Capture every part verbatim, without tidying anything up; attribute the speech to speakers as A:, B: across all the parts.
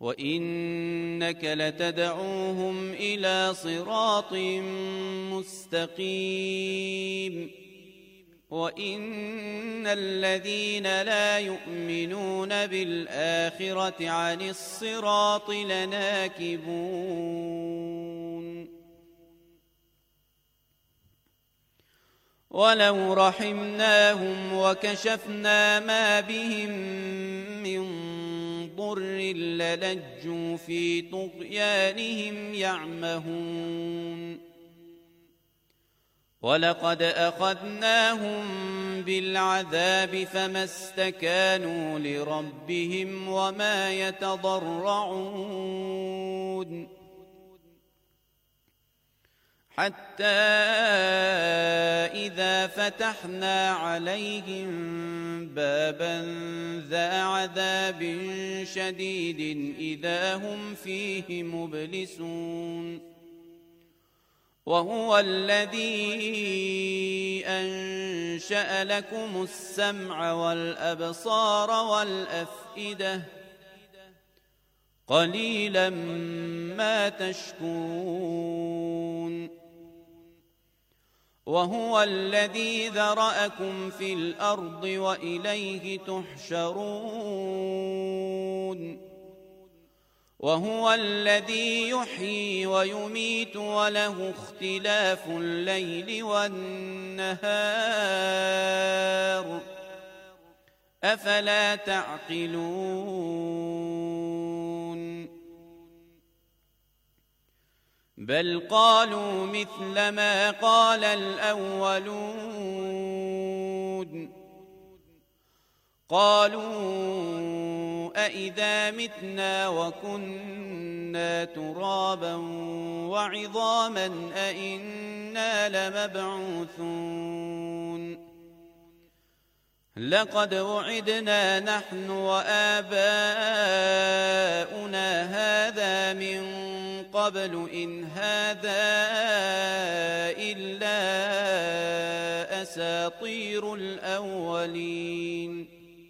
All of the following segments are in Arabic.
A: وإنك لتدعوهم إلى صراط مستقيم وإن الذين لا يؤمنون بالآخرة عن الصراط لناكبون ولو رحمناهم وكشفنا ما بهم من ضر للجوا في طغيانهم يعمهون ولقد أخذناهم بالعذاب فما استكانوا لربهم وما يتضرعون حتى إذا فتحنا عليهم بابا ذا عذاب شديد إذا هم فيه مبلسون وهو الذي أنشأ لكم السمع والأبصار والأفئدة قليلا ما تشكرون وهو الذي ذرأكم في الأرض وإليه تحشرون وهو الذي يحيي ويميت وله اختلاف الليل والنهار أفلا تعقلون بل قالوا مثل ما قال الأولون قالوا أإذا متنا وكنا ترابا وعظاما أإنا لمبعوثون لقد وعدنا نحن وآباؤنا هذا من قبل إن هذا إلا أساطير الأولين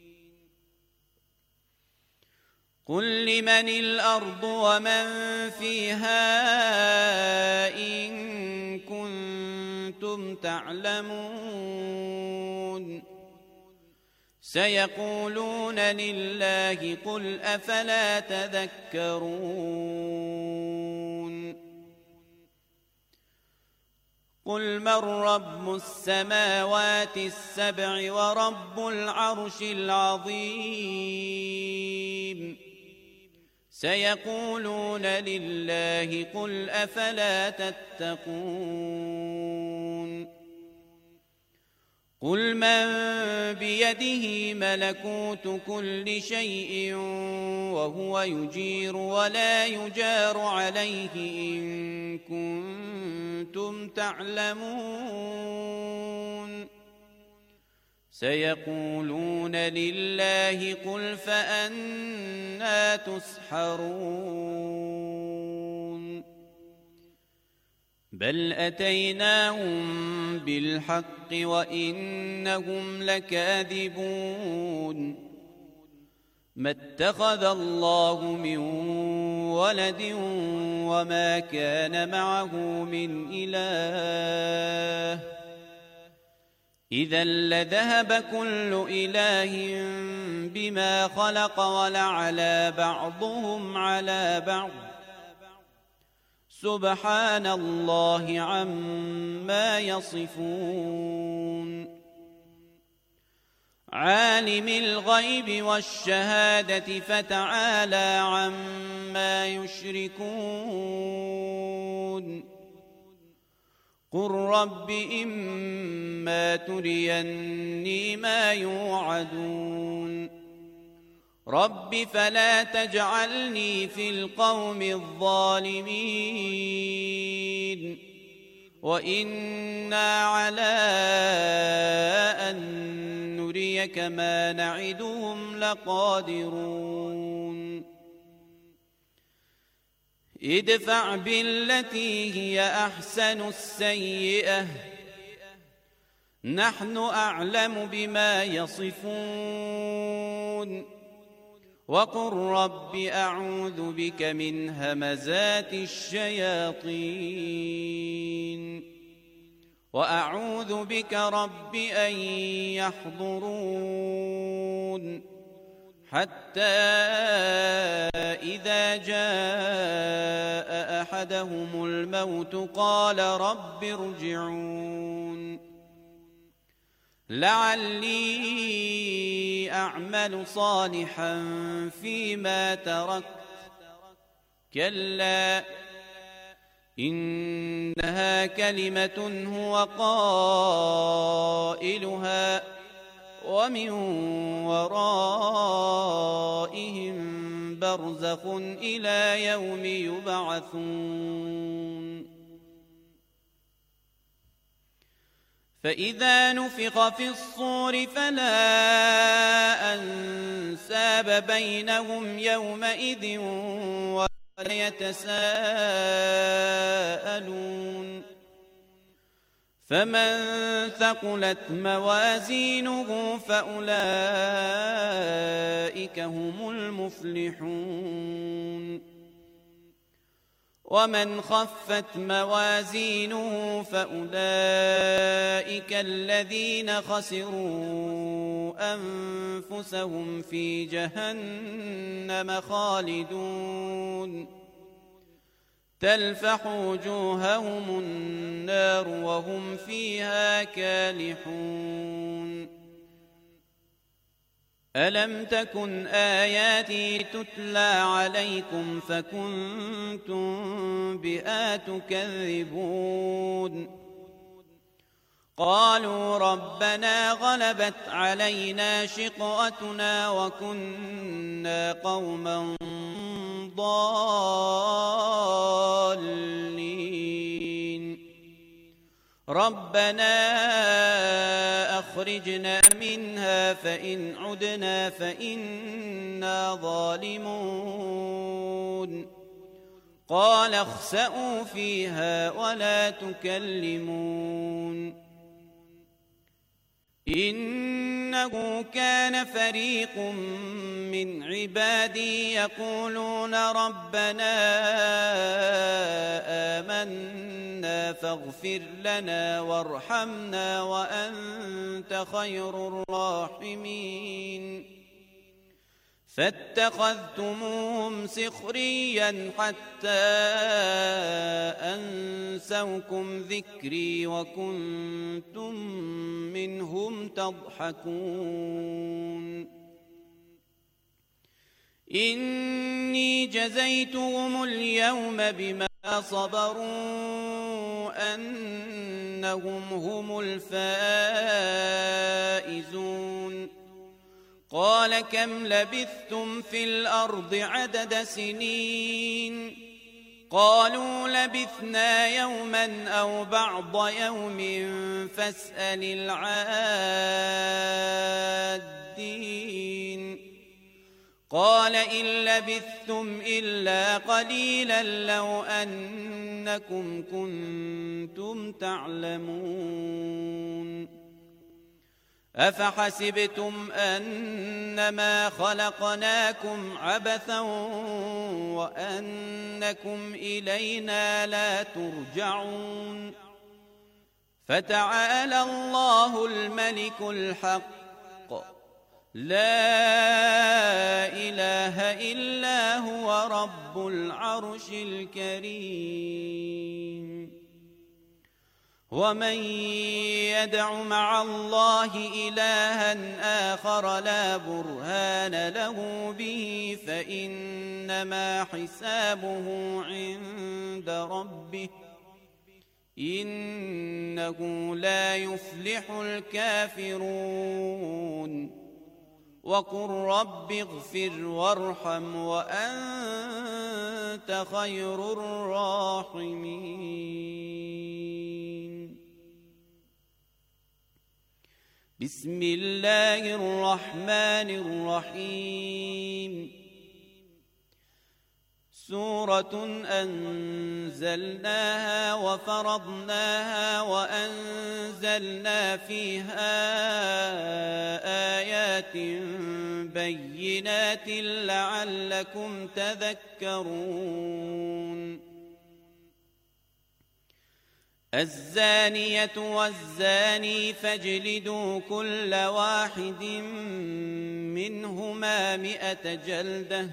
A: قل لمن الأرض ومن فيها إن كنتم تعلمون سيقولون لله قل أفلا تذكرون قل من رب السماوات السبع ورب العرش العظيم سيقولون لله قل أفلا تتقون قل من بيده ملكوت كل شيء وهو يجير ولا يجار عليه إن كنتم تعلمون سيقولون لله قل فأنى تسحرون بل أتيناهم بالحق وإنهم لكاذبون ما اتخذ الله من ولد وما كان معه من إله إذا لذهب كل إله بما خلق ولعلى بعضهم على بعض سبحان الله عما يصفون عالم الغيب والشهادة فتعالى عما يشركون قل رب إما تريني ما يوعدون رب فلا تجعلني في القوم الظالمين وإنا على أن نريك ما نعدهم لقادرون ادفع بالتي هي أحسن السيئة نحن أعلم بما يصفون وقل رب أعوذ بك من همزات الشياطين وأعوذ بك رب أن يحضرون حتى إذا جاء أحدهم الموت قال رب ارجعون لعلي أعمل صالحا فيما تركت كلا إنها كلمة هو قائلها ومن ورائهم برزخ إلى يوم يبعثون فإذا نفخ في الصور فلا أنساب بينهم يومئذ ولا يتساءلون فمن ثقلت موازينه فأولئك هم المفلحون ومن خفت موازينه فأولئك الذين خسروا أنفسهم في جهنم خالدون تلفح وجوههم النار وهم فيها كالحون ألم تكن آياتي تتلى عليكم فكنتم بها تكذبون قالوا ربنا غلبت علينا شقوتنا وكنا قوما ضالين ربنا أخرجنا منها فإن عدنا فإنا ظالمون قال اخسئوا فيها ولا تكلمون إنه كان فريق من عبادي يقولون ربنا آمنا فاغفر لنا وارحمنا وأنت خير الراحمين فاتخذتموهم سخريا حتى أنسوكم ذكري وكنتم منهم تضحكون إني جزيتهم اليوم بما صبروا أنهم هم الفائزون قال كم لبثتم في الأرض عدد سنين قالوا لبثنا يوما أو بعض يوم فاسأل العادين قال إن لبثتم إلا قليلا لو أنكم كنتم تعلمون أفحسبتم أنما خلقناكم عبثا وأنكم إلينا لا ترجعون فتعالى الله الملك الحق لا إله إلا هو رب العرش الكريم ومن يدع مع الله إلها آخر لا برهان له به فإنما حسابه عند ربه إنه لا يفلح الكافرون وقل رب اغفر وارحم وأنت خير الراحمين بسم الله الرحمن الرحيم سورة أنزلناها وفرضناها وأنزلنا فيها آيات بينات لعلكم تذكرون. الزانية والزاني فاجلدوا كل واحد منهما مئة جلدة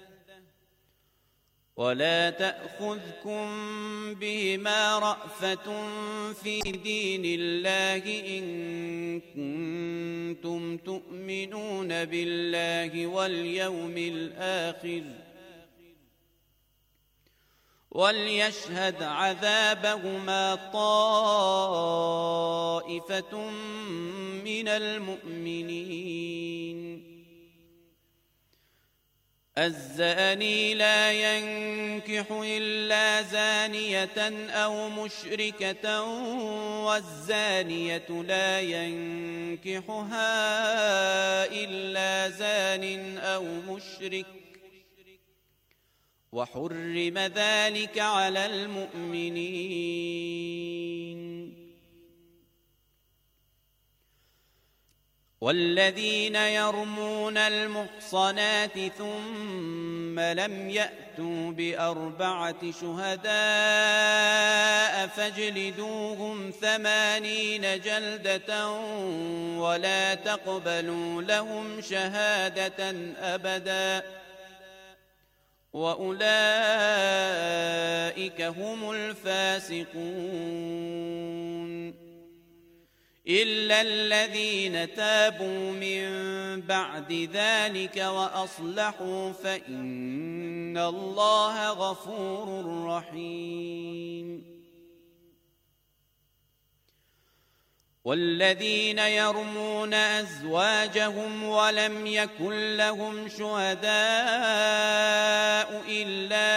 A: ولا تأخذكم بهما رأفة في دين الله إن كنتم تؤمنون بالله واليوم الآخر وليشهد عذابهما طائفة من المؤمنين. الزاني لا ينكح إلا زانية أو مشركة والزانية لا ينكحها إلا زان أو مشرك وحرم ذلك على المؤمنين. والذين يرمون المحصنات ثم لم يأتوا بأربعة شهداء فاجلدوهم ثمانين جلدة ولا تقبلوا لهم شهادة أبدا وأولئك هم الفاسقون. إلا الذين تابوا من بعد ذلك وأصلحوا فإن الله غفور رحيم. والذين يرمون أزواجهم ولم يكن لهم شهداء إلا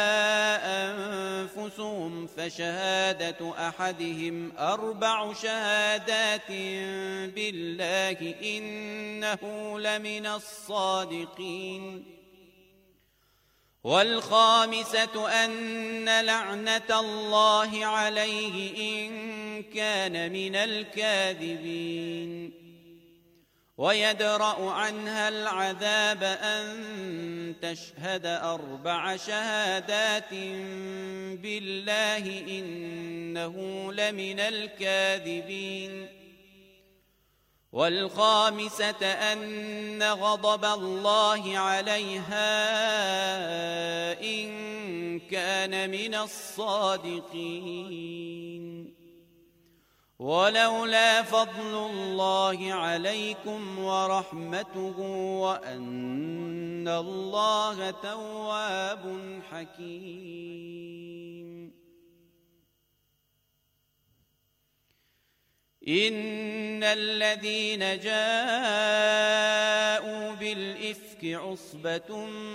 A: أنفسهم فشهادة أحدهم أربع شهادات بالله إنه لمن الصادقين. والخامسة أن لعنة الله عليه إن كان من الكاذبين. ويدرأ عنها العذاب أن تشهد أربع شهادات بالله إنه لمن الكاذبين. والخامسة أن غضب الله عليها إن كان من الصادقين. ولولا فضل الله عليكم ورحمته وأن الله تواب حكيم. إن الذين جاءوا بالإفك عصبة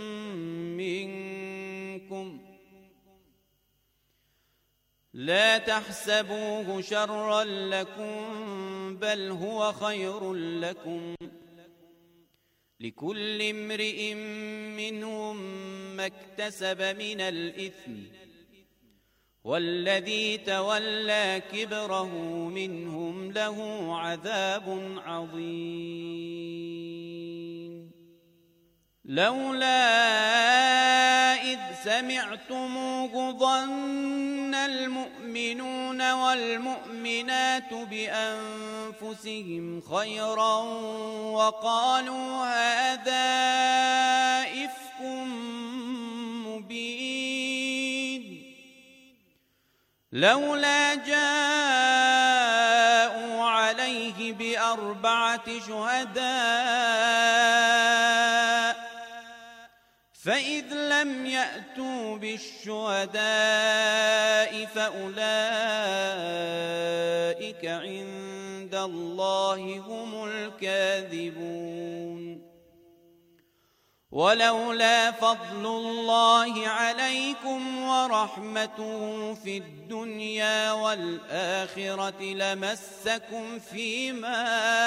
A: منكم لا تحسبوه شرا لكم بل هو خير لكم. لكل امرئ منهم ما اكتسب من الإثم والذي تولى كبره منهم له عذاب عظيم. لولا إذ سمعتموه ظن المؤمنون والمؤمنات بأنفسهم خيرا وقالوا هذا إفك مبين. لولا جاءوا عليه بأربعة شهداء فإذ لم يأتوا بالشهداء فأولئك عند الله هم الكاذبون. ولولا فضل الله عليكم ورحمته في الدنيا والآخرة لمسكم فيما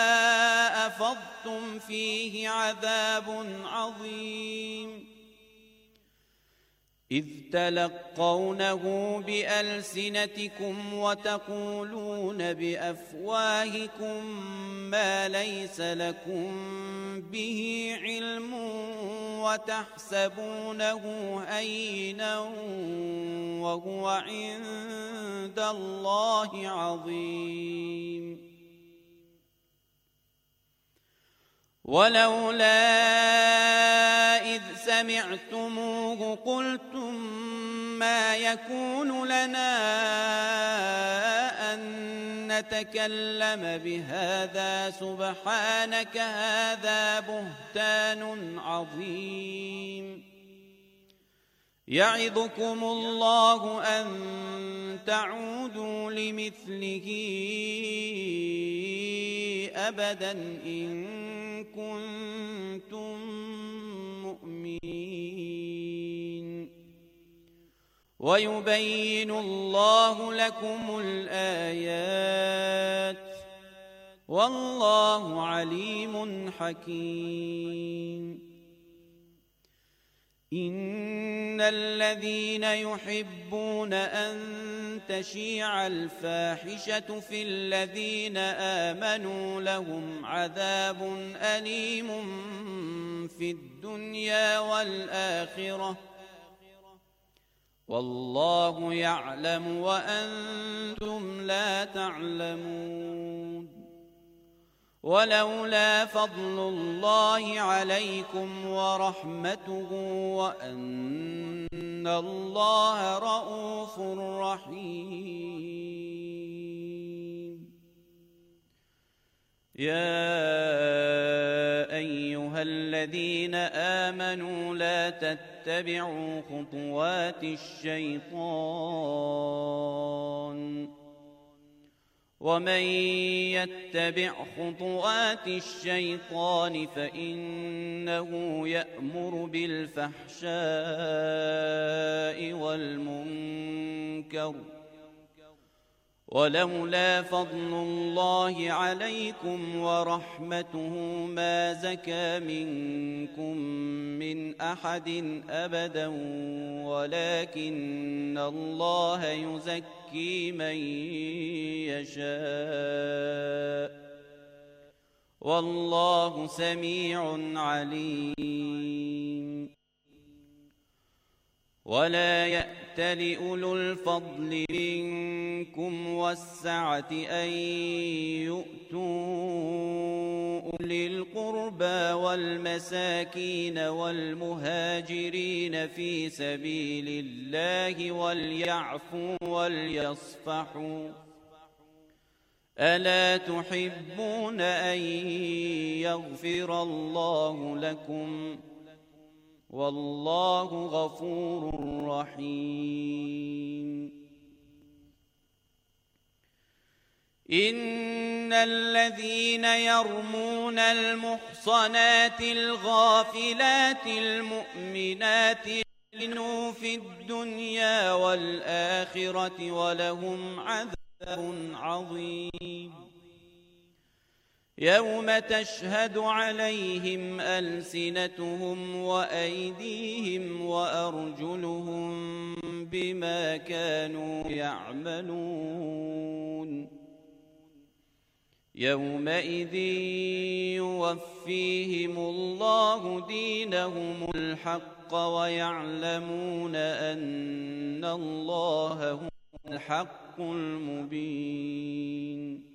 A: أفضتم فيه عذاب عظيم. إذ تلقونه بألسنتكم وتقولون بأفواهكم ما ليس لكم به علم وتحسبونه هينا وهو عند الله عظيم. ولولا إذ سمعتموه قلتم ما يكون لنا أن نتكلم بهذا سبحانك هذا بهتان عظيم. يعظكم الله أن تعودوا لمثله أبدا إن كنتم مؤمنين. ويبين الله لكم الآيات والله عليم حكيم. إن الذين يحبون أن تشيع الفاحشة في الذين آمنوا لهم عذاب أليم في الدنيا والآخرة والله يعلم وأنتم لا تعلمون. ولولا فضل الله عليكم ورحمته وأن الله رءوف رحيم. يا أيها الذين آمنوا لا تتبعوا خطوات الشيطان ومن يتبع خطوات الشيطان فإنه يأمر بالفحشاء والمنكر ولولا فضل الله عليكم ورحمته ما زكى منكم من أحد أبدا ولكن الله يزكي من يشاء والله سميع عليم. ولا يأتل أولو الفضل منكم والسعة أن يؤتوا أولي القربى والمساكين والمهاجرين في سبيل الله وليعفوا وليصفحوا ألا تحبون أن يغفر الله لكم والله غفور رحيم. إن الذين يرمون المحصنات الغافلات المؤمنات لعنوا في الدنيا والآخرة ولهم عذاب عظيم. يوم تشهد عليهم ألسنتهم وأيديهم وأرجلهم بما كانوا يعملون. يومئذ يوفيهم الله دينهم الحق ويعلمون أن الله هو الحق المبين.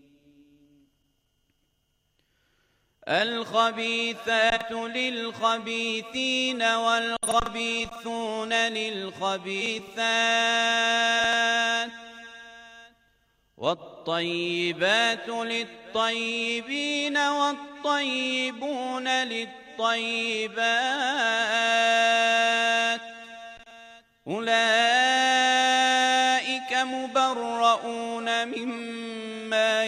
A: الخبيثات للخبيثين والخبيثون للخبيثات والطيبات للطيبين والطيبون للطيبات أولئك مبرؤون مما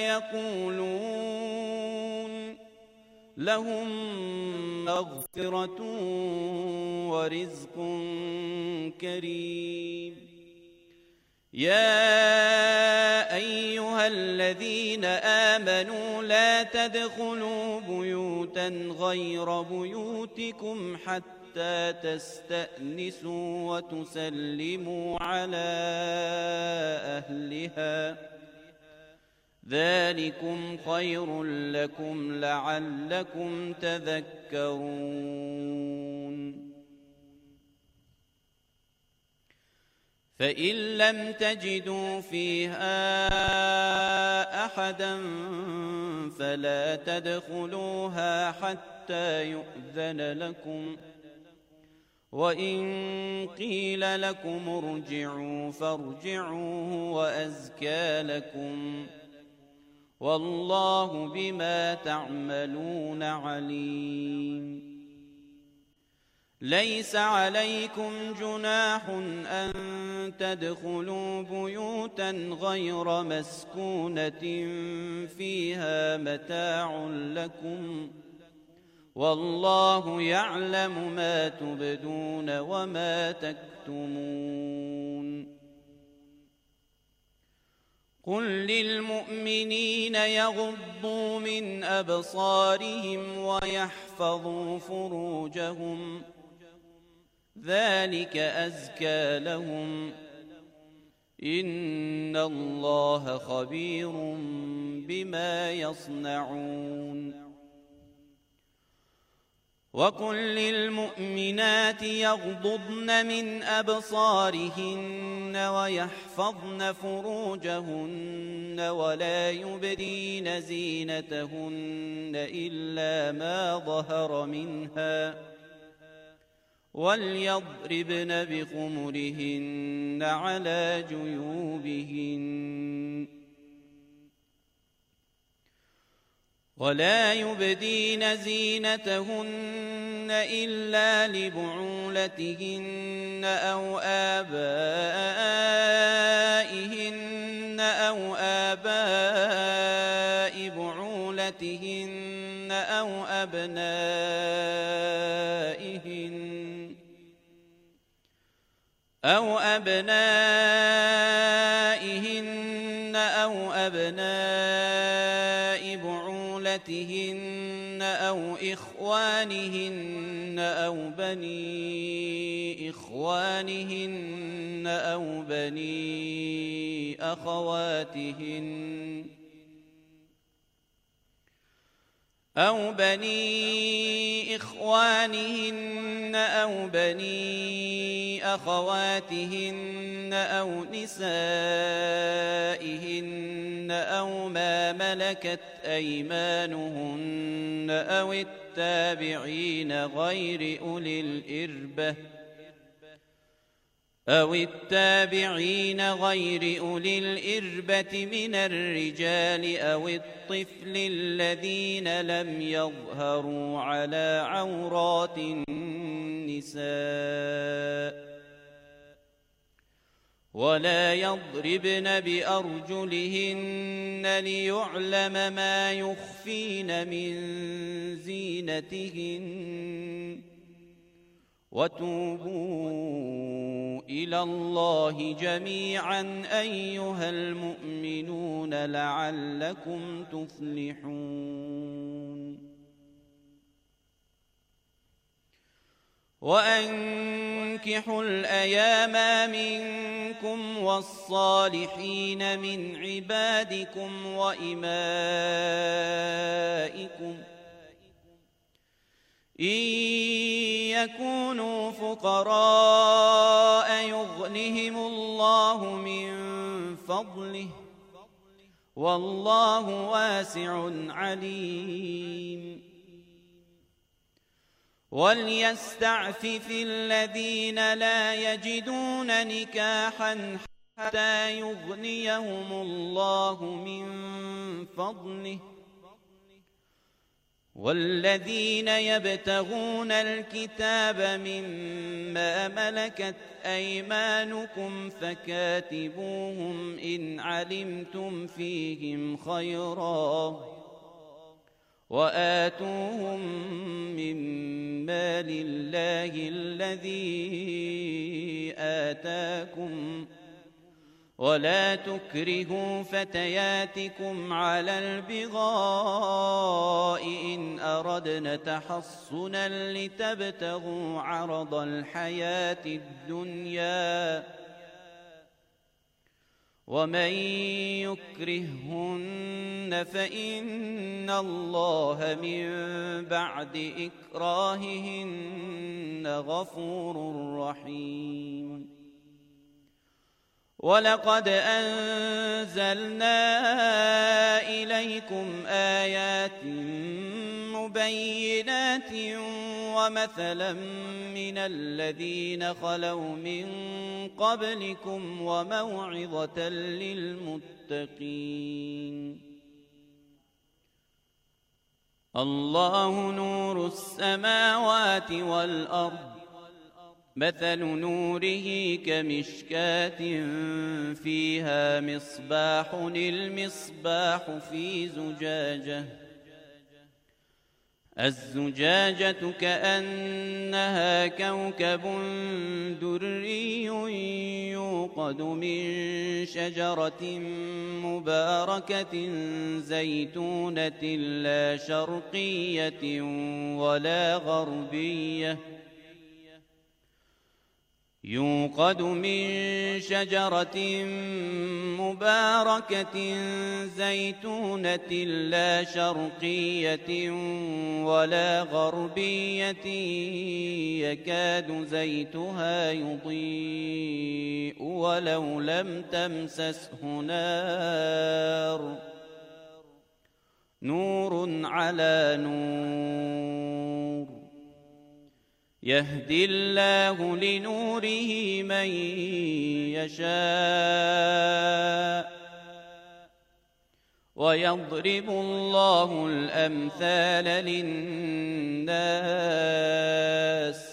A: يقولون لهم مغفرة ورزق كريم. يا أيها الذين آمنوا لا تدخلوا بيوتا غير بيوتكم حتى تستأنسوا وتسلموا على أهلها ذلكم خير لكم لعلكم تذكرون. فإن لم تجدوا فيها أحدا فلا تدخلوها حتى يؤذن لكم، وإن قيل لكم ارجعوا فارجعوا وأزكى لكم، والله بما تعملون عليم. ليس عليكم جناح أن تدخلوا بيوتا غير مسكونة فيها متاع لكم، والله يعلم ما تبدون وما تكتمون. قل للمؤمنين يغضوا من أبصارهم ويحفظوا فروجهم ذلك أزكى لهم، إن الله خبير بما يصنعون. وقل للمؤمنات يغضضن من أبصارهن ويحفظن فروجهن ولا يبدين زينتهن إلا ما ظهر منها، وليضربن بخمرهن على جيوبهن، ولا يبدين زينتهن إلا لبعولتهن أو آبائهن أو آباء بعولتهن أو أبنائهن أو أبنائهن أو أبناء بعولتهن أو إخوانهن أو بني إخوانهن أو بني أخواتهن أو بني إخوانهن أو بني أخواتهن أو نسائهن أو ما ملكت أيمانهن أو التابعين غير أولي الإربة أو التابعين غير أولي الإربة من الرجال أو الطفل الذين لم يظهروا على عورات النساء، ولا يضربن بأرجلهن ليعلم ما يخفين من زينتهن، وتوبوا إلى الله جميعا أيها المؤمنون لعلكم تفلحون. وأنكحوا الأيام منكم والصالحين من عبادكم وإمائكم إن يكونوا فقراء يغنهم الله من فضله والله واسع عليم. وليستعفف الذين لا يجدون نكاحا حتى يغنيهم الله من فضله، والذين يبتغون الكتاب مما ملكت أيمانكم فكاتبوهم إن علمتم فيهم خيرا وآتوهم من مال الله الذي آتاكم، ولا تكرهوا فتياتكم على البغاء إن أردنا تحصنا لتبتغوا عرض الحياة الدنيا ومن يكرههن فإن الله من بعد إكراههن غفور رحيم. ولقد أنزلنا إليكم آيات مبينات ومثلا من الذين خلوا من قبلكم وموعظة للمتقين. الله نور السماوات والأرض مثل نوره كمشكاة فيها مصباح المصباح في زجاجة الزجاجة كأنها كوكب دري يوقد من شجرة مباركة زيتونة لا شرقية ولا غربية يوقد من شجرة مباركة زيتونة لا شرقية ولا غربية يكاد زيتها يضيء ولو لم تمسسه نار نور على نور يهدي الله لنوره من يشاء ويضرب الله الأمثال للناس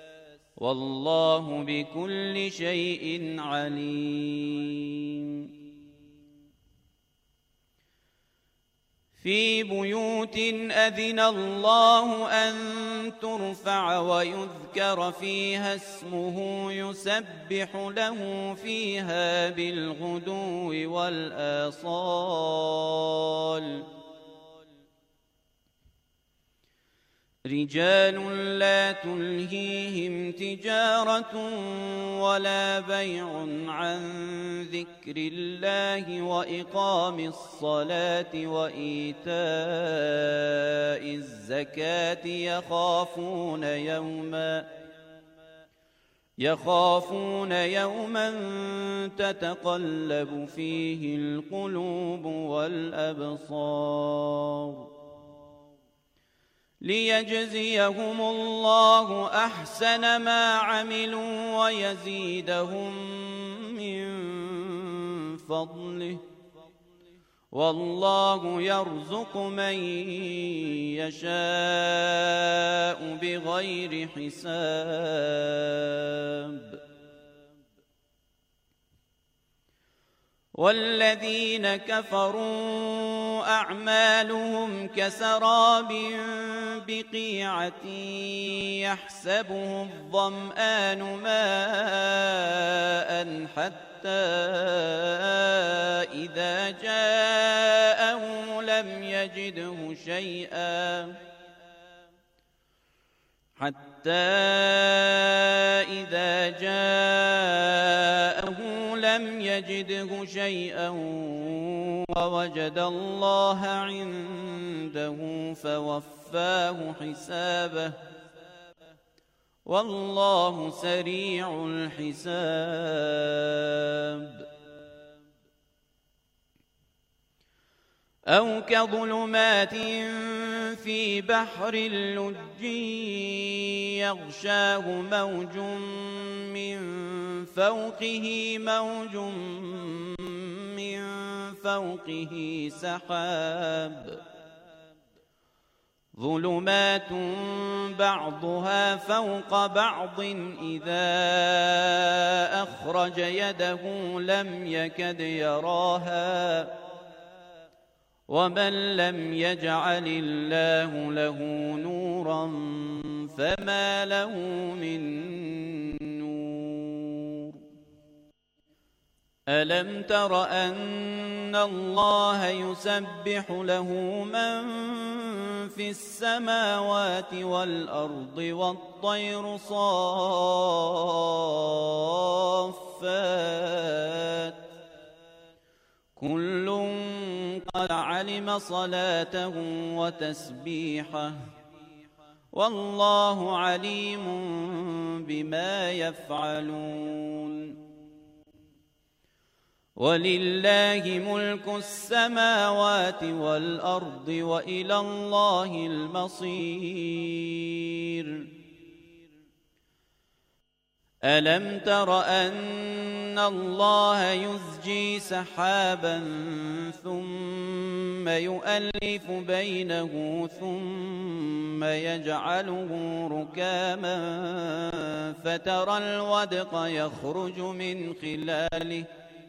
A: والله بكل شيء عليم. في بيوت أذن الله أن ترفع ويذكر فيها اسمه يسبح له فيها بالغدو والآصال رجال لا تلهيهم تجارة ولا بيع عن ذكر الله وإقام الصلاة وإيتاء الزكاة يخافون يوما يخافون يوما تتقلب فيه القلوب والأبصار ليجزيهم الله أحسن ما عملوا ويزيدهم من فضله والله يرزق من يشاء بغير حساب. والذين كفروا أعمالهم كسراب بقيعة يحسبه الظمآن ماء حتى إذا جاءه لم يجده شيئا حتى إذا جاءه لم يجده شيئا ووجد الله عنده فوفاه حسابه والله سريع الحساب. أو كظلمات في بحر اللج يغشاه موج من فوقه موج من فوقه سحاب ظلمات بعضها فوق بعض إذا أخرج يده لم يكد يراها ومن لم يجعل الله له نورا فما له من نور. ألم تر أن الله يسبح له من في السماوات والأرض والطير صافات كل قد علم صلاته وتسبيحه والله عليم بما يفعلون ولله ملك السماوات والأرض وإلى الله المصير ألم تر أن الله يزجي سحابا ثم يؤلف بينه ثم يجعله ركاما فترى الودق يخرج من خلاله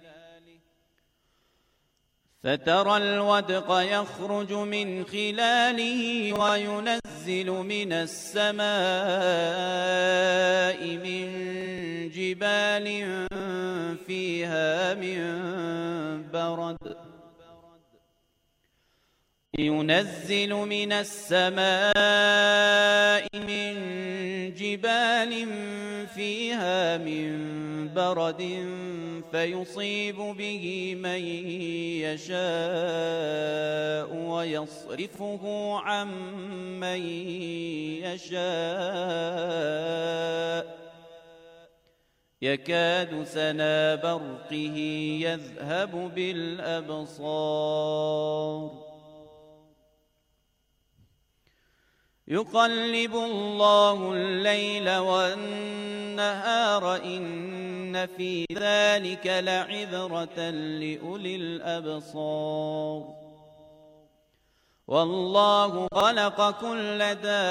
A: فترى الودق يخرج من خلاله وينزل من السماء من جبال فيها من برد ينزل من السماء من جبال فيها من برد فيصيب به من يشاء ويصرفه عن من يشاء يكاد سنا برقه يذهب بالأبصار يقلب الله الليل والنهار إن في ذلك لعبرة لأولي الأبصار والله خلق كل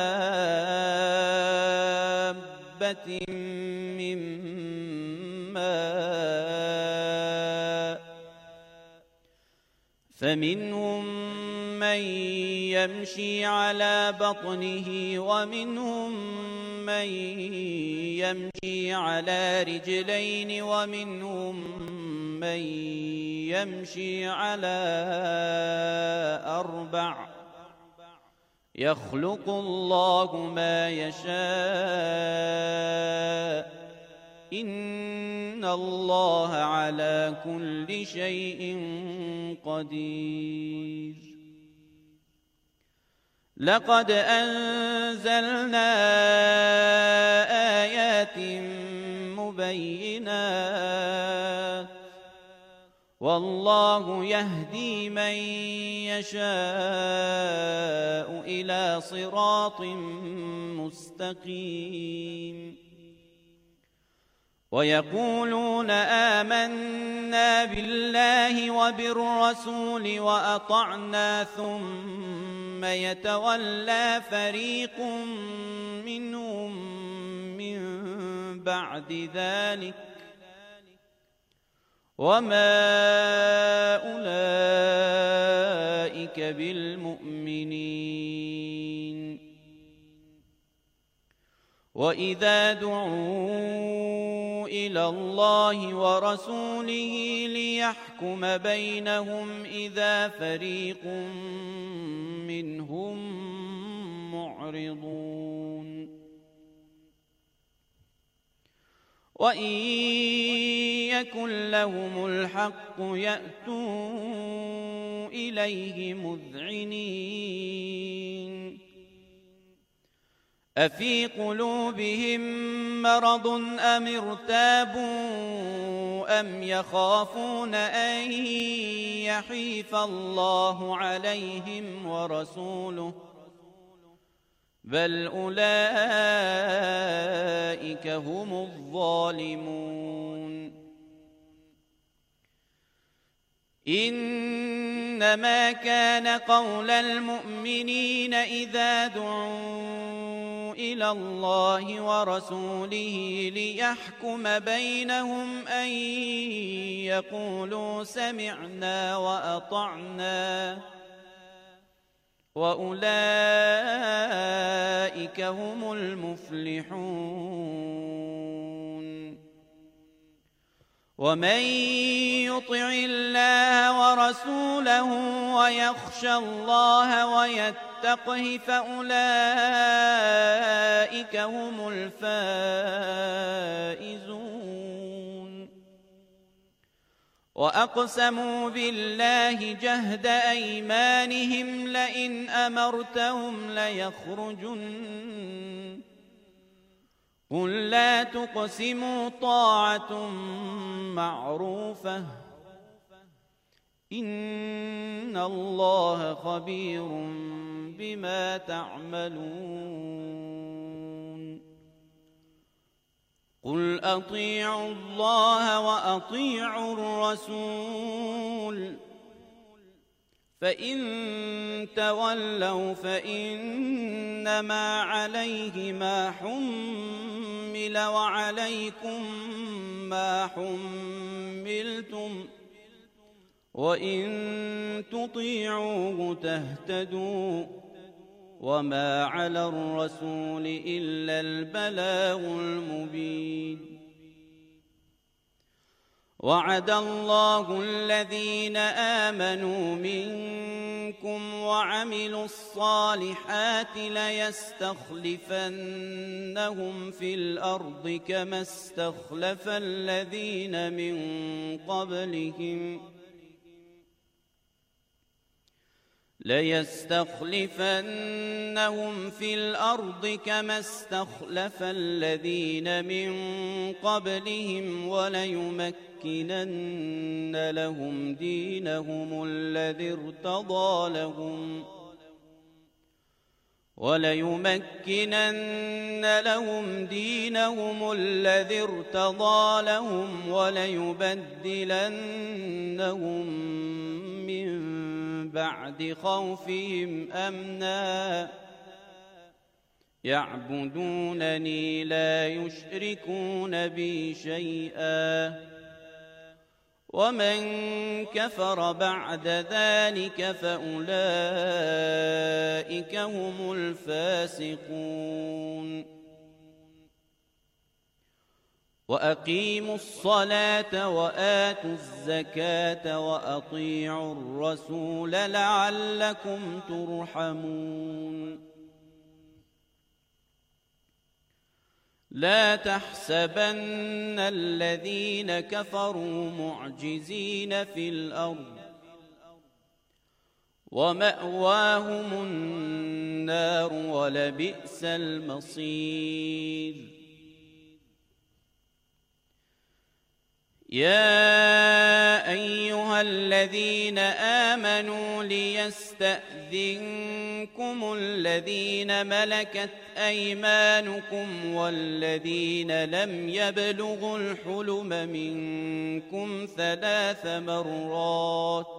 A: دابة من ماء فمنهم من يمشي على بطنه ومنهم من يمشي على رجلين ومنهم من يمشي على أربع يخلق الله ما يشاء إن الله على كل شيء قدير لقد أنزلنا آيات مبينات والله يهدي من يشاء إلى صراط مستقيم ويقولون آمنا بالله وبالرسول وأطعنا ثم يتولى فريق منهم من بعد ذلك وما أولئك بالمؤمنين وإذا دعوا إلى الله ورسوله ليحكم بينهم إذا فريق منهم معرضون وإن يكن لهم الحق يأتوا إليه مذعنين أفي قلوبهم مرض أم ارتابوا أم يخافون أن يحيف الله عليهم ورسوله بل أولئك هم الظالمون إنما كان قول المؤمنين إذا دعوا إلى الله ورسوله ليحكم بينهم أن يقولوا سمعنا وأطعنا وأولئك هم المفلحون ومن يطع الله ورسوله ويخشى الله ويتقه فأولئك هم الفائزون. وأقسموا بالله جهد أيمانهم لئن أمرتهم ليخرجن قل لا تقسموا طاعة معروفة إن الله خبير بما تعملون. قل أطيعوا الله وأطيعوا الرسول فإن تولوا فإنما عليه ما حمل وعليكم ما حملتم وإن تطيعوه تهتدوا وما على الرسول إلا البلاغ المبين. وعد الله الذين آمنوا منكم وعملوا الصالحات ليستخلفنهم في الأرض كما استخلف الذين من قبلهم ليستخلفنهم في الأرض كما استخلف الذين من قبلهم وليمكنن لهم دينهم الذي ارتضى لهم وليمكنن لهم دينهم الذي ارتضى لهم وليبدلنهم من بعد خوفهم أمنا يعبدونني لا يشركون بي شيئا ومن كفر بعد ذلك فأولئك هم الفاسقون. وأقيموا الصلاة وآتوا الزكاة وأطيعوا الرسول لعلكم ترحمون. لا تحسبن الذين كفروا معجزين في الأرض ومأواهم النار ولبئس المصير. يا أيها الذين آمنوا ليستأذنكم الذين ملكت أيمانكم والذين لم يبلغوا الحلم منكم ثلاث مرات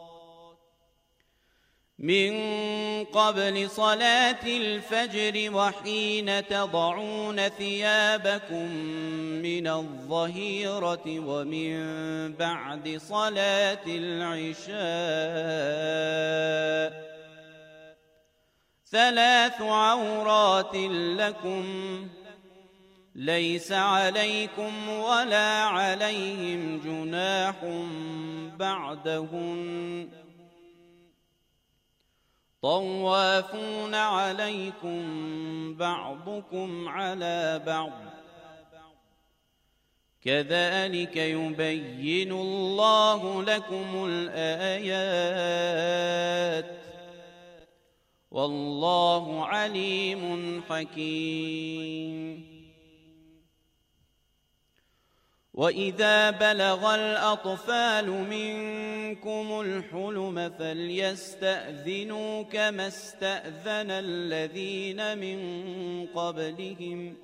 A: من قبل صلاة الفجر وحين تضعون ثيابكم من الظهيرة ومن بعد صلاة العشاء ثلاث عورات لكم ليس عليكم ولا عليهم جناح بعدهن طوافون عليكم بعضكم على بعض كذلك يبين الله لكم الآيات والله عليم حكيم. وإذا بلغ الأطفال منكم الحلم فليستأذنوا كما استأذن الذين من قبلهم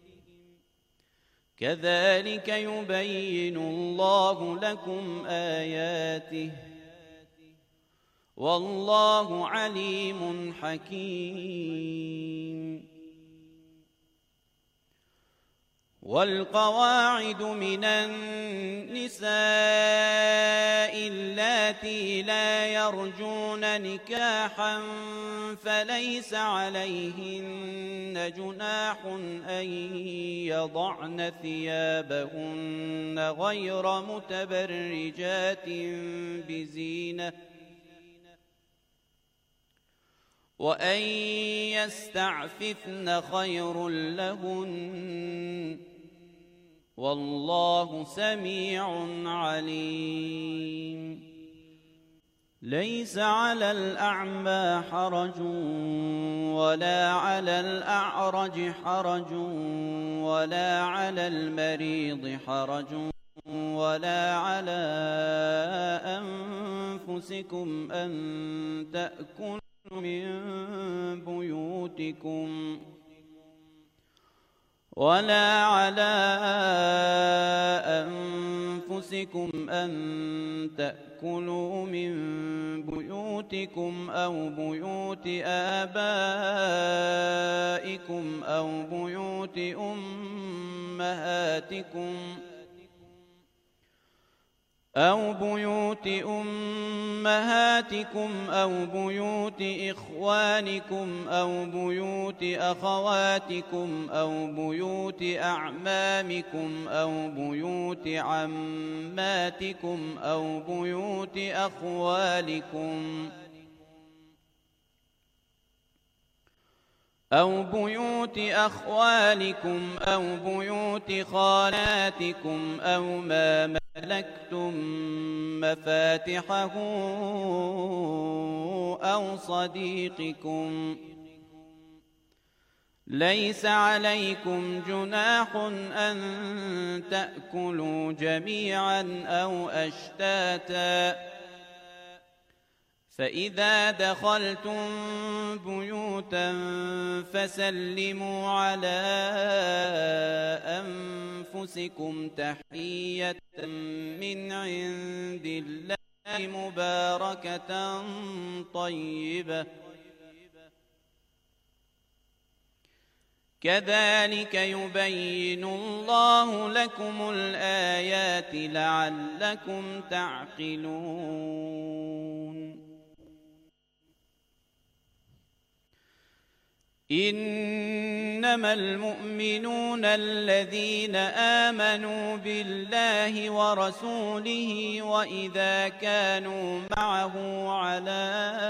A: كذلك يبين الله لكم آياته والله عليم حكيم. والقواعد من النساء اللاتي لا يرجون نكاحا فليس عليهن جناح أن يضعن ثيابهن غير متبرجات بزينة وأن يستعففن خير لهن والله سميع عليم. ليس على الأعمى حرج ولا على الأعرج حرج ولا على المريض حرج ولا على أنفسكم أن تأكلوا من بيوتكم ولا على أنفسكم أن تأكلوا من بيوتكم أو بيوت آبائكم أو بيوت أمهاتكم أو بيوت أمهاتكم أو بيوت إخوانكم أو بيوت أخواتكم أو بيوت أعمامكم أو بيوت عماتكم أو بيوت أخوالكم أو بيوت أخوالكم أو بيوت خالاتكم أو ما ملكتم مفاتحه أو صديقكم. ليس عليكم جناح أن تأكلوا جميعا أو أشتاتا فإذا دخلتم بيوتا فسلموا على أنفسكم تحية من عند الله مباركة طيبة كذلك يبين الله لكم الآيات لعلكم تعقلون. إنما المؤمنون الذين آمنوا بالله ورسوله وإذا كانوا معه على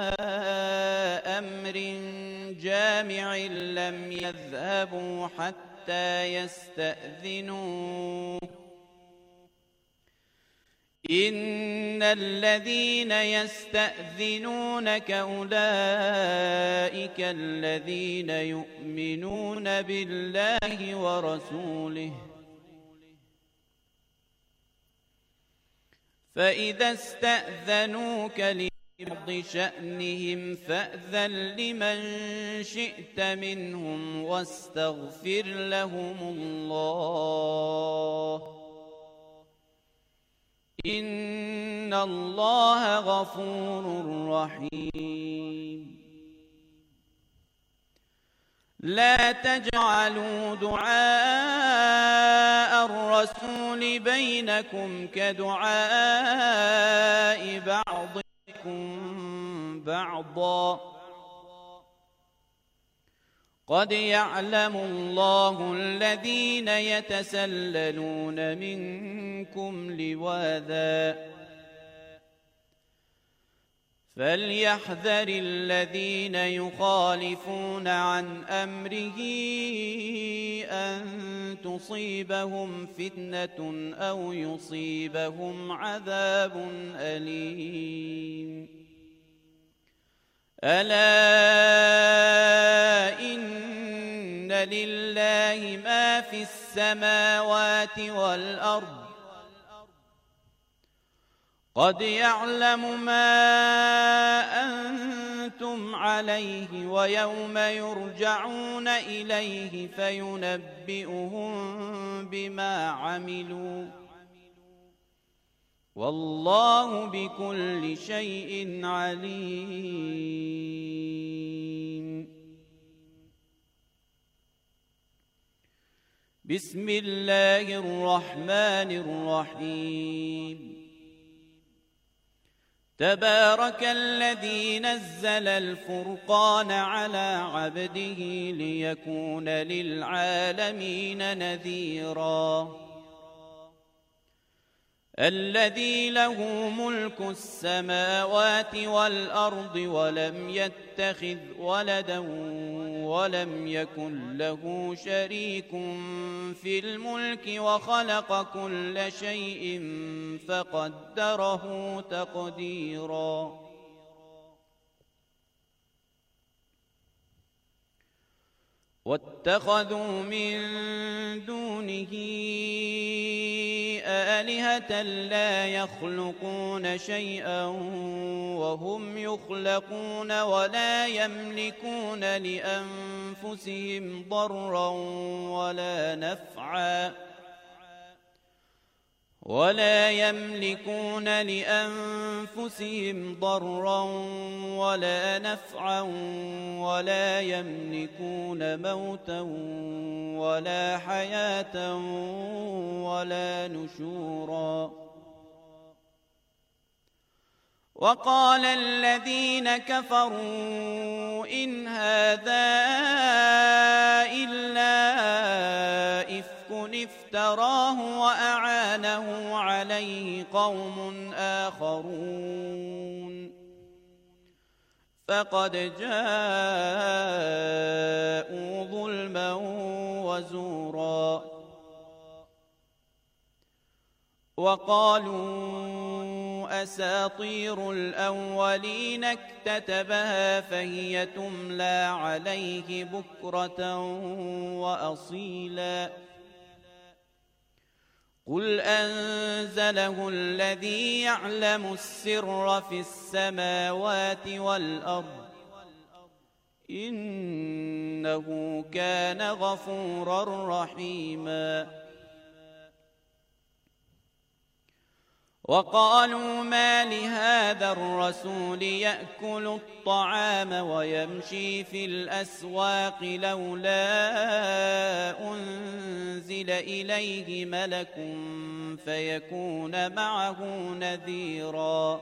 A: أمر جامع لم يذهبوا حتى يستأذنوه إن الذين يستأذنونك أولئك الذين يؤمنون بالله ورسوله فإذا استأذنوك لبعض شأنهم فأذن لمن شئت منهم واستغفر لهم الله إن الله غفور رحيم. لا تجعلوا دعاء الرسول بينكم كدعاء بعضكم بعضا قد يعلم الله الذين يتسللون منكم لواذا فليحذر الذين يخالفون عن أمره أن تصيبهم فتنة أو يصيبهم عذاب أليم. ألا إن لله ما في السماوات والأرض قد يعلم ما أنتم عليه ويوم يرجعون إليه فينبئهم بما عملوا والله بكل شيء عليم. بسم الله الرحمن الرحيم تبارك الذي نزل الفرقان على عبده ليكون للعالمين نذيرا الذي له ملك السماوات والأرض ولم يتخذ ولدا ولم يكن له شريك في الملك وخلق كل شيء فقدره تقديرا واتخذوا من دونه آلهة لا يخلقون شيئا وهم يخلقون ولا يملكون لأنفسهم ضرا ولا نفعا ولا يملكون لأنفسهم ضرا ولا نفعا ولا يملكون موتا ولا حياة ولا نشورا وقال الذين كفروا إن هذا إلا إفك افتراه وأعانه عليه قوم آخرون فقد جاءوا ظلما وزورا وقالوا أساطير الأولين اكتتبها فهي تملى عليه بكرة وأصيلا قل أنزله الذي يعلم السر في السماوات والأرض إنه كان غفورا رحيما وقالوا ما لهذا الرسول يأكل الطعام ويمشي في الأسواق لولا أنزل إليه ملك فيكون معه نذيرا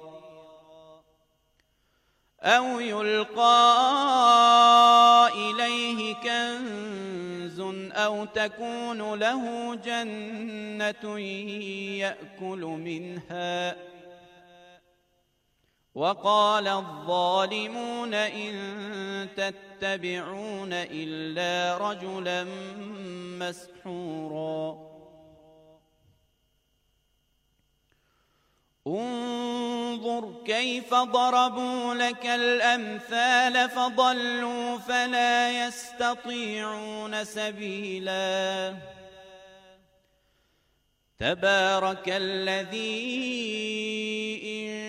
A: أو يلقى إليه كنز أو تكون له جنة يأكل منها وقال الظالمون إن تتبعون إلا رجلا مسحورا انظر كيف ضربوا لك الأمثال فضلوا فلا يستطيعون سبيلا تبارك الذي إن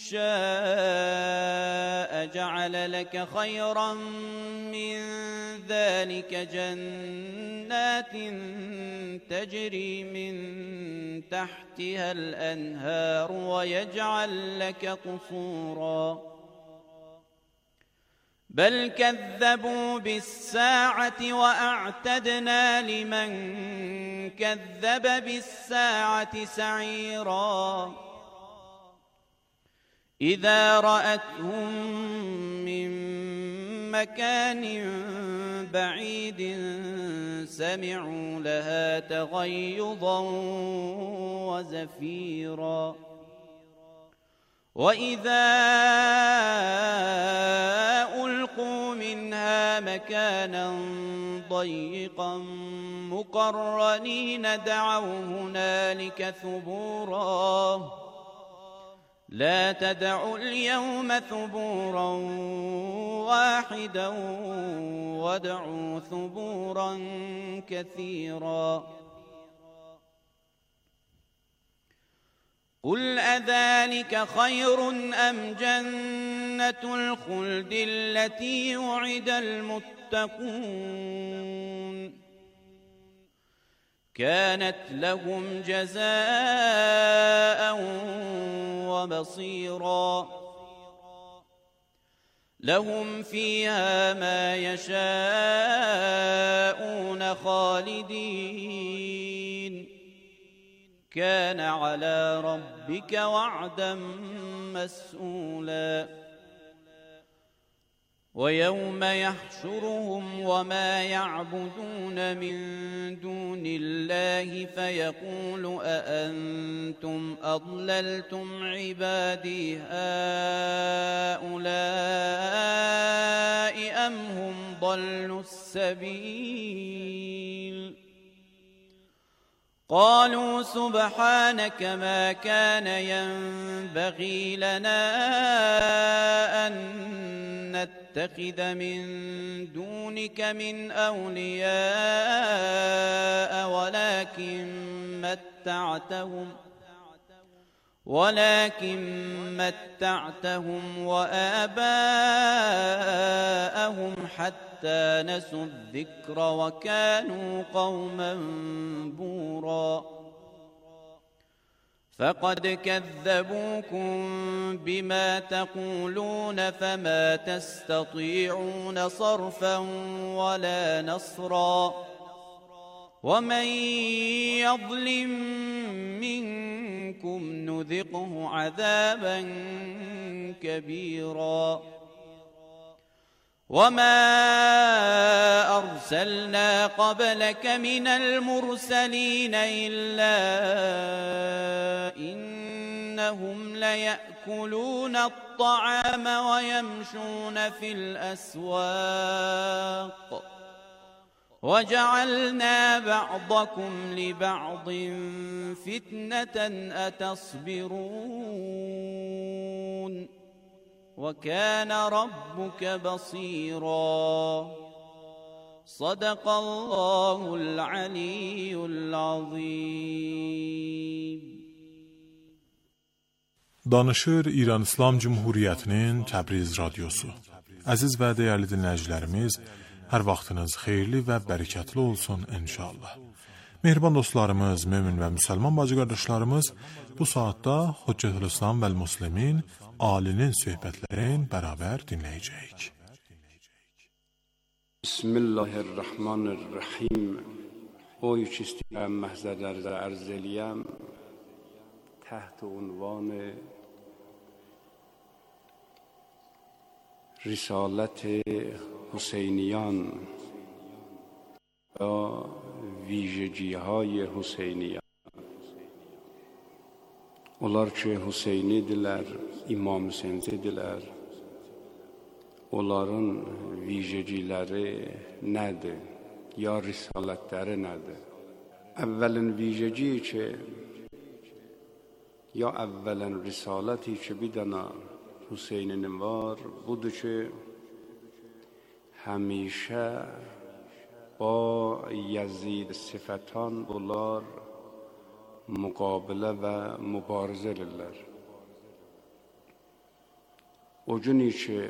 A: شاء جعل لك خيرا من ذلك جنات تجري من تحتها الأنهار ويجعل لك قصورا بل كذبوا بالساعة وأعتدنا لمن كذب بالساعة سعيرا إذا رأتهم من مكان بعيد سمعوا لها تغيظا وزفيرا وإذا ألقوا منها مكانا ضيقا مقرنين دعوا هنالك ثبورا لا تدعوا اليوم ثبورا واحدا وادعوا ثبورا كثيرا قل أذلك خير أم جنة الخلد التي وعد المتقون كانت لهم جزاء ومصيرا لهم فيها ما يشاءون خالدين كان على ربك وعدا مسئولا ويوم يحشرهم وما يعبدون من دون الله فيقول أأنتم أضللتم عبادي هؤلاء أم هم ضلوا السبيل قالوا سبحانك ما كان ينبغي لنا أن نتخذ من دونك من أولياء ولكن متعتهم ولكن متعتهم وآباءهم حتى نسوا الذكر وكانوا قوما بورا فقد كذبوكم بما تقولون فما تستطيعون صرفا ولا نصرا ومن يظلم منكم نذقه عذابا كبيرا وما أرسلنا قبلك من المرسلين إلا إنهم ليأكلون الطعام ويمشون في الأسواق وجعلنا بعضكم لبعض فتنة أتصبرون وكان ربك بصيرا صدق الله العلي العظيم.
B: Danışır İran İslam Cumhuriyyətinin Təbriz Radiosu. Əziz və dəyərli dinləyicilərimiz, hər vaxtınız xeyirli və bərəkətli olsun inşallah. Mehriban dostlarımız, mömin və müsəlman bacı qardaşlarımız, bu saatda Hüccətül-İslam vəl-Müslimin Ali'nin söhbətlərini bərabər dinləyəcəyik.
C: Bismillahirrahmanirrahim. O üç istəyəm məhzərlərdə ərz eləyəm تحت عنوان رسالت حسینیان یا ویژگی های حسینیان. Onlar ki Hüseynidirlər, İmam Hüseyndirlər. Onların vijəgiləri nədir? Ya risalətləri nədir? Əvvəlin vijəgi ki یا اولین رسالتی که بیدنا حسینین var budur ki همیشه با یزید صفتان bunlar müqabilə və mübarizə edirlər. O gün ki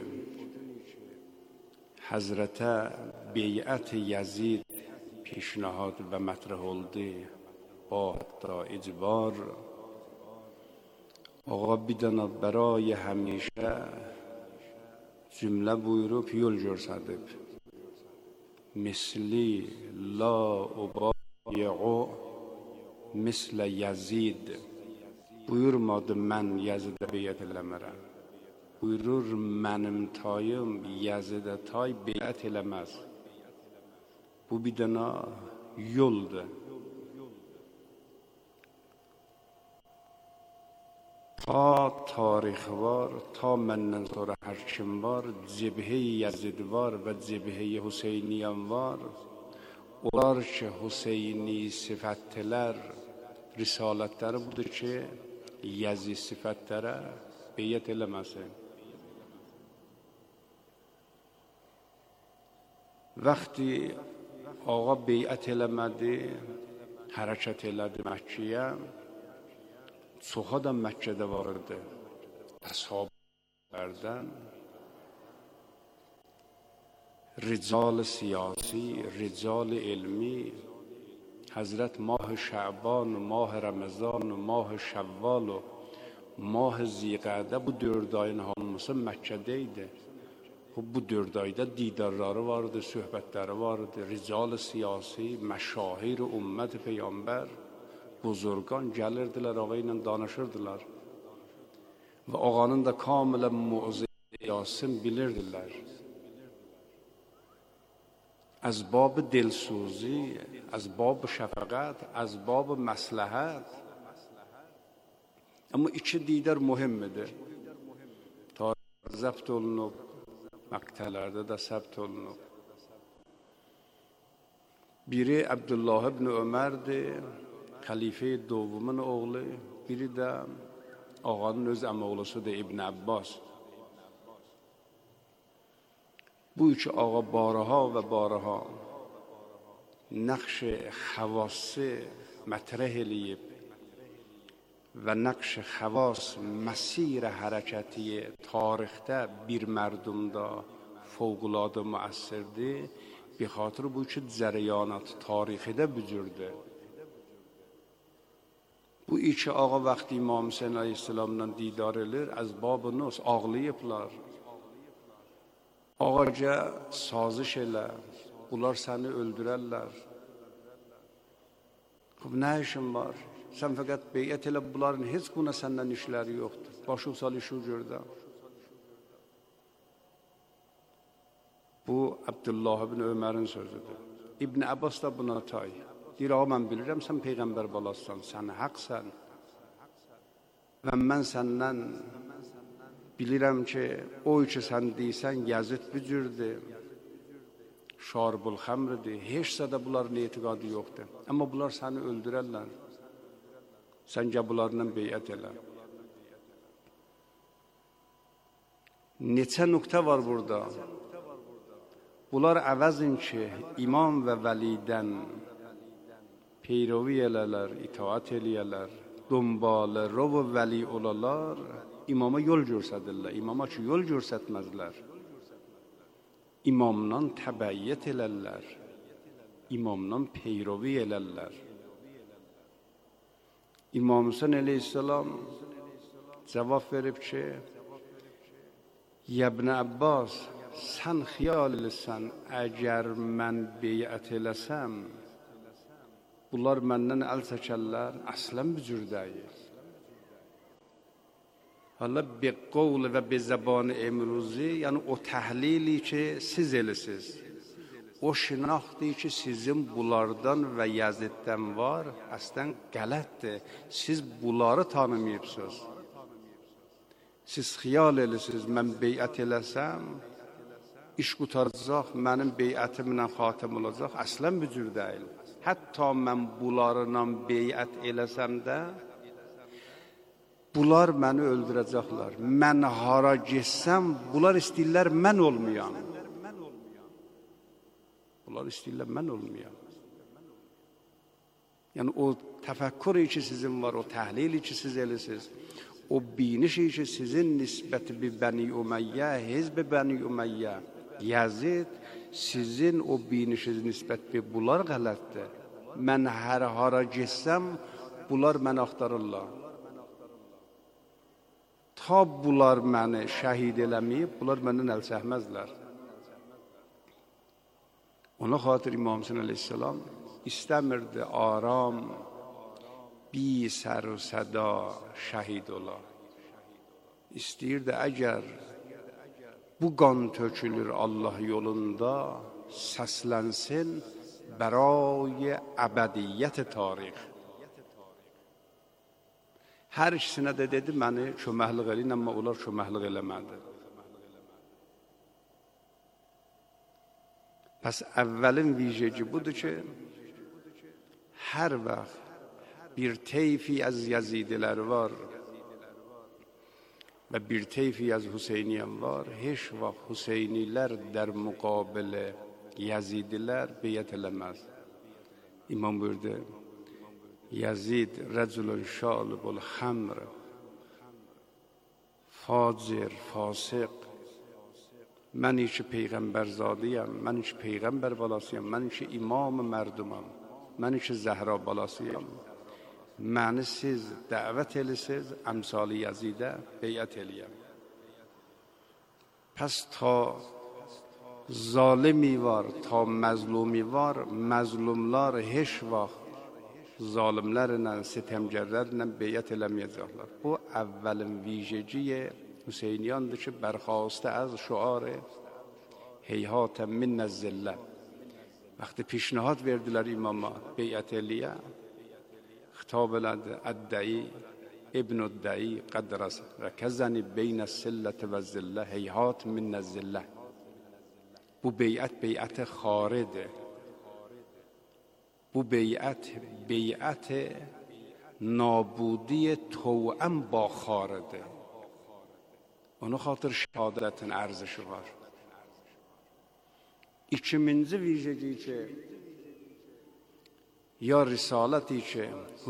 C: Həzrətə beyət Yazid پیشنهاد və mətrəh oldu با hətta icbar آقا بیدنا برای همیشه جمله buyurub yol göstərib. Misli la ubayi'u mislə Yazid. Buyurmadı mən Yazidə beyət eləmərəm. Buyurur mənim tayım Yazidə tay beyət eləməz. Bu بیدنا yoldur. تا تاریخ var, تا məndən sonra hər kim var, cəbhə-i Yazid var və cəbhə-i Hüseyniyan var. Onlar ki, Hüseyni sifətlər, risalətləri budur ki, Yazid sifətlərə beyət eləməsin. Vaxtı ağa beyət eləmədi, hərəkət elədi Məkkəyə. Çox adam Məkkədə var idi. Əshablərdən rical siyasi, rical ilmi, Həzrət mah Şəban, mah Ramazan, mah Şəvval, mah Ziqədə bu dörd ayın hamısı Məkkədə idi. خب bu dörd ayda didarları vardı, söhbətləri vardı, rical siyasi, məşahir ümmət peyğəmbər, buzurgan gəlirdilər, ağa ilə danışırdılar. Və ağanın da kamilən mu'ziyasın bilirdilər. از باب دلسوزی، از باب شفقت، از باب مصلحت. Amma iki didar mühimdir. Tarix zəbt olunub, məqtələrdə də səbt olunub. Biri Abdullah ibn Ömərdir, xəlifə dovumun oğlu. Biri də ağanın öz əmoğlusudur, İbn Abbas. Bu iki ağa baraha və baraha nəqş xavası mətrəh eləyib və nəqş xavas məsir hərəkəti tarixdə bir mərdumda fövqəladə müəssirdir. Bir xatır bu iki cərəyanat tarixidə bücürdür. Bu iki ağa vaxtı İmam Hüseyin Aleyhisselamla didar edir, az bab-ı nus ağlayıblar. Ağaca saziş elə, bunlar səni öldürərlər. Nə işin var? Sən fəqət beyət elə, bunların heç buna səndən işləri yoxdur. Başı usalı şu gördə. Bu, Abdullah ibn Ömərin sözüdür. İbn Abbas da buna tay. Deyir, ağa, mən bilirəm, sən Peyğəmbər balassan, sən haqsan. Və mən səndən bilirəm ki, o ki sən deysən, Yazid bücürdür, şarbul xəmridir, heç sədə bunların etiqadı yoxdur. Amma bunlar səni öldürərlər. Sən gəl bunlarla beyət elə. Neçə nöqtə var burada? Bunlar əvəzin ki, imam və vəlidən peyrovi elələr, itaat eləyələr, dumbalı, rov və vəli olalar, imama yol görsədirlər. İmama ki, yol görsətməzlər. İmamdan təbəyyət elərlər. İmamdan peyrovi elərlər. İmam Hüseyin Aleyhisselam cavab verib ki, İbn Abbas, sən xiyal eləsən, əgər mən beyət eləsəm, bunlar məndən əl çəkərlər, əslən bücür deyil. Hala bir qovl və bir zəban emruzi, yəni o təhlili ki, siz eləsiz. O şinaxtı ki, sizin bunlardan və Yaziddən var, əslən qələtdir. Siz bunları tanımayıbsınız. Siz xiyal eləsiz, mən beyət eləsəm, iş qutaracaq, mənim beyətimlə xatim olacaq, əslən bücür deyil. Hətta mən bunlarla beyət eləsəm də, bunlar məni öldürəcəklər. Mən hara getsəm, bunlar istəyirlər mən olmayam. Bunlar istəyirlər mən olmayam. Yəni o təfəkkür ki sizin var, o təhlil ki siz eləsiz, o biniş ki sizin nisbəti bir Bəni Ümeyyə, hizb Bəni Ümeyyə, Yazid, sizin o binişiniz nisbəti bunlar qələtdir. Mən hər hara getsəm, bunlar məni axtarırlar. Ta bunlar məni şəhid eləməyib, bunlar məndən əl çəkməzlər. Ona xatir İmam Hüseyin Aleyhisselam istəmirdi aram, bi sər و səda şəhid ola. İstəyirdi əgər bu qan tökülür Allah yolunda, səslənsin bəray əbədiyyət tarix. Hər ikisinə də dedi, məni köməklik eləyin, amma onlar köməklik eləmədi. Pəs əvvəlin vijeci budur ki, hər vaxt bir teyfi az Yazidilər var və bir teyfi az Hüseyniyən var. Heç vaxt Hüseynilər dər müqabilə Yazidilər beyət eləməz. İmam buyurdu, Yazid rəculun şalibul xəmr, facir, fasiq. Mən ki Peyğəmbərzadıyam, mən ki Peyğəmbər balasıyam, mən ki imam mərdumam, mən ki Zəhra balasıyam. Məni siz dəvət eləsiz, əmsali Yazidə beyət eləyəm. Pəs ta ظالمی var تا مظلومی var mazlumlar heç vaxt zalimlərlə, sitemgərlərlə beyət eləməyəcəklər. Bu əvvəlin vijeci Hüseyniyandır ki, bərxasته از şuar heyhat min zillə. وقتی پیشنهاد verdilər imama beyət eləyə, xitab elədi əddəyi ابن الدعی قد رکزنی بین السلة و الزله هیهات من الزله. Bu بیعت بیعت خارده. Bu بیعت بیعت نابودی توأم با خارده. Ona xatir şəhadətin ərزشi var. İkinci vijeci ki ya risaləti ki